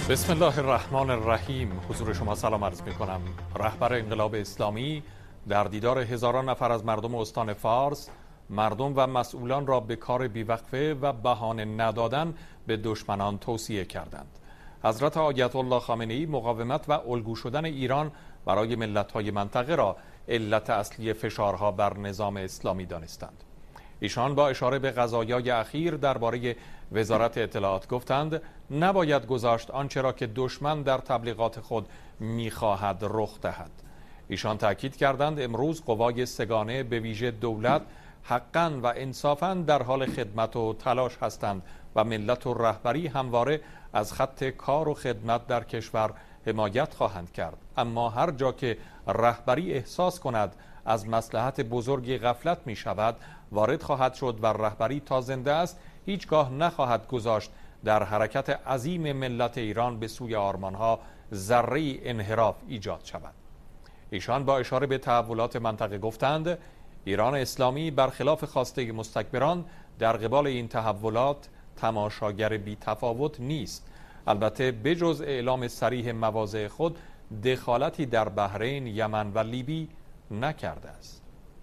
بسم الله الرحمن الرحیم. حضور شما سلام عرض می کنم. رهبر انقلاب اسلامی در دیدار هزاران نفر از مردم استان فارس، مردم و مسئولان را به کار بیوقفه و بهانه ندادن به دشمنان توصیه کردند. حضرت آیت الله خامنه‌ای مقاومت و الگو شدن ایران برای ملت‌های منطقه را علت اصلی فشارها بر نظام اسلامی دانستند. ایشان با اشاره به قضایای اخیر درباره وزارت اطلاعات گفتند نباید گذاشت آنچه را که دشمن در تبلیغات خود می‌خواهد رخ دهد. ایشان تاکید کردند امروز قوای سگانه به ویژه دولت حقاً و انصافاً در حال خدمت و تلاش هستند و ملت و رهبری همواره از خط کار و خدمت در کشور حمایت خواهند کرد. اما هر جا که رهبری احساس کند از مصلحت بزرگی غفلت می شود وارد خواهد شد و رهبری تا زنده است هیچگاه نخواهد گذاشت در حرکت عظیم ملت ایران به سوی آرمانها ذره‌ای انحراف ایجاد شود. ایشان با اشاره به تحولات منطقه گفتند ایران اسلامی برخلاف خواسته مستکبران در قبال این تحولات تماشاگر بی تفاوت نیست. البته بجز اعلام صریح مواضع خود دخالتی در بحرین، یمن و لیبی نکرده است.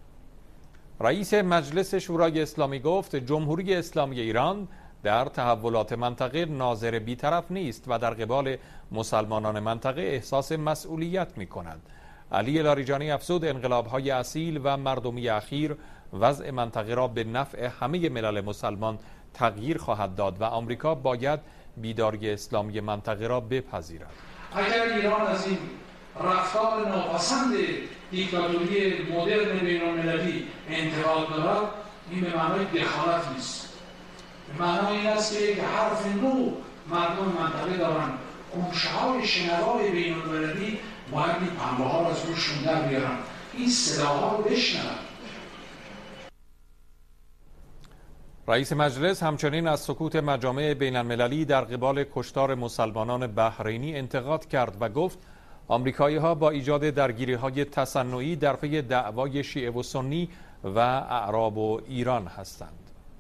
رئیس مجلس شورای اسلامی گفت جمهوری اسلامی ایران در تحولات منطقه ناظر بی‌طرف نیست و در قبال مسلمانان منطقه احساس مسئولیت می کند. علی لاریجانی افزود انقلاب‌های اصیل و مردمی اخیر وضع منطقه را به نفع همه ملل مسلمان تغییر خواهد داد و آمریکا باید بیداری اسلامی منطقه را بپذیرد. اگر ایران از این رفتار ناپسند دیکتاتوری مدرن بین‌المللی انتقاد دارد این به معنای دخالت نیست. به معنای این است که یک حرف نو مردم منطقه دارند. گوشه‌های شنوای بین‌المللی باید این پنبه‌ها را از روشون در بیارن، این صداها رو بشنون. رئیس مجلس همچنین از سکوت مجامع بین‌المللی در قبال کشتار مسلمانان بحرینی انتقاد کرد و گفت آمریکایی‌ها با ایجاد درگیری‌های تصنعی در پی دعوای شیعه و سنی و اعراب و ایران هستند.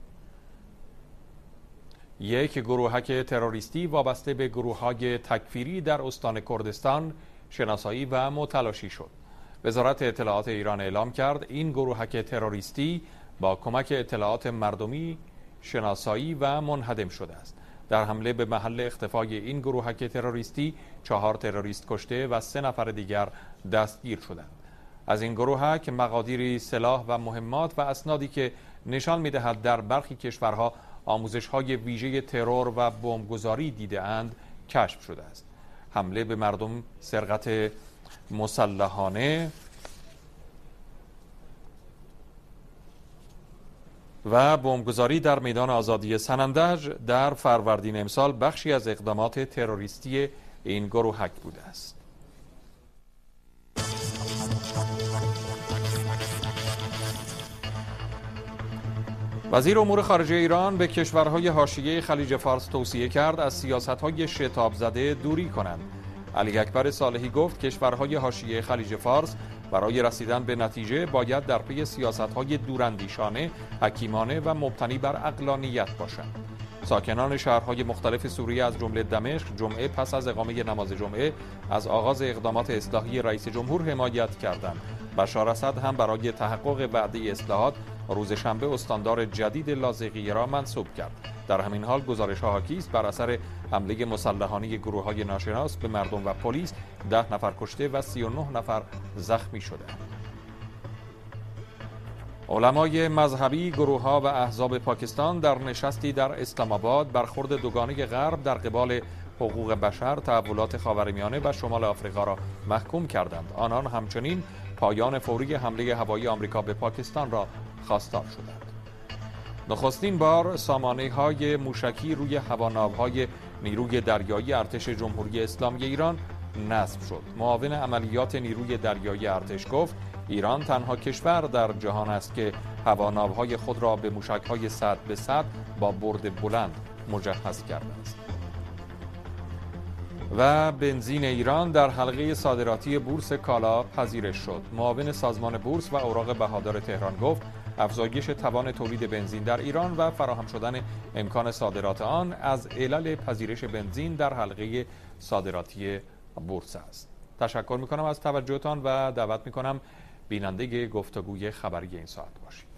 یک گروهک تروریستی وابسته به گروه‌های تکفیری در استان کردستان شناسایی و متلاشی شد. وزارت اطلاعات ایران اعلام کرد این گروهک تروریستی با کمک اطلاعات مردمی شناسایی و منهدم شده است. در حمله به محل اختفای این گروهک تروریستی 4 تروریست کشته و 3 نفر دیگر دستگیر شدند. از این گروهک مقادیری سلاح و مهمات و اسنادی که نشان می‌دهد در برخی کشورها آموزش‌های ویژه ترور و بمبگذاری دیده‌اند کشف شده است. حمله به مردم، سرقت مسلحانه و بمبگذاری در میدان آزادی سنندج در فروردین امسال بخشی از اقدامات تروریستی این گروهک بوده است. وزیر امور خارجه ایران به کشورهای حاشیه خلیج فارس توصیه کرد از سیاست‌های شتاب زده دوری کنند. علی اکبر صالحی گفت کشورهای حاشیه خلیج فارس برای رسیدن به نتیجه باید در پی سیاست‌های دوراندیشانه، حکیمانه و مبتنی بر عقلانیت باشند. ساکنان شهرهای مختلف سوریه از جمله دمشق جمعه پس از اقامه نماز جمعه از آغاز اقدامات اصلاحی رئیس جمهور حمایت کردند. بشار اسد هم برای تحقق وعده اصلاحات روز شنبه استاندار جدید لاذقیه را منصوب کرد. در همین حال گزارش‌ها حاکی است بر اثر حمله مسلحانه گروه‌های ناشناس به مردم و پلیس 10 نفر کشته و 39 نفر زخمی شدند. علمای مذهبی، گروه‌ها و احزاب پاکستان در نشستی در اسلام آباد برخورد دوگانه غرب در قبال حقوق بشر، تحولات خاورمیانه و شمال آفریقا را محکوم کردند. آنان همچنین پایان فوری حمله هوایی آمریکا به پاکستان را خواستار شدند. نخستین بار سامانه‌های موشکی روی هواناوهای نیروی دریایی ارتش جمهوری اسلامی ایران نصب شد. معاون عملیات نیروی دریایی ارتش گفت ایران تنها کشور در جهان است که هواناوهای خود را به موشک‌های 100 به 100 با برد بلند مجهز کرده است. و بنزین ایران در حلقه صادراتی بورس کالا پذیرش شد. معاون سازمان بورس و اوراق بهادار تهران گفت افزایش توان تولید بنزین در ایران و فراهم شدن امکان صادرات آن از علل پذیرش بنزین در حلقه صادراتی بورس است. تشکر می‌کنم از توجهتان و دعوت می‌کنم بیننده گفتگوی خبری این ساعت باشید.